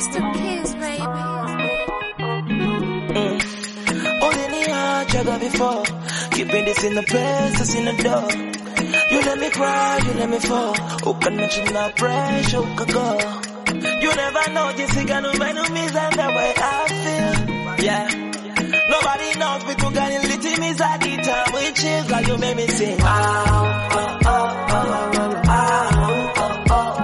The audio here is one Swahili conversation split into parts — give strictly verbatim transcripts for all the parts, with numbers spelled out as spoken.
Mr. Kiss, baby. Mm. Only before, keeping this in the past, in the door. You let me cry, you let me fall. Who can mention my pressure, who can go? You never know, just think I know my enemies and the way I feel. Yeah. Nobody knows, but you got a little miss at the time we chill, like you made me sing. Oh, oh, oh, oh, oh, oh, oh, oh, oh.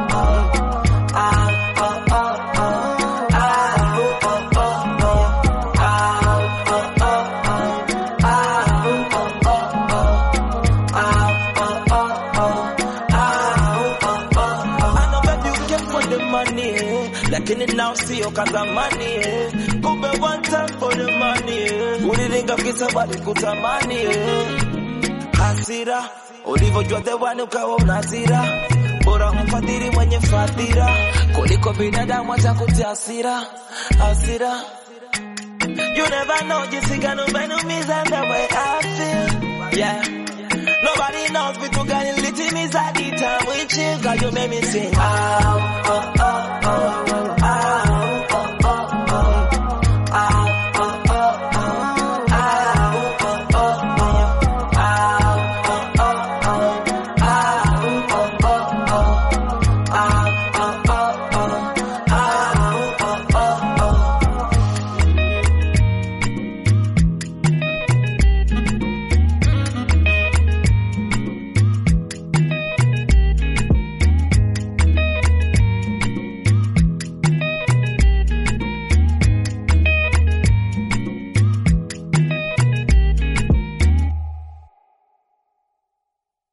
Lakini now see you cause I'm money. Kumbe one time for the money. Uliringa kisa bali kutamani. Hasira, ulivyojua the one ukawa unazira. Bora mfadhili mwenye fadhila kuliko binadamu acha kutia hasira. Hasira. You never know jinsi gani umeniumiza the way I feel. Yeah. Nobody knows vitu gani litimiza the time we chill. God you made me sing. Oh.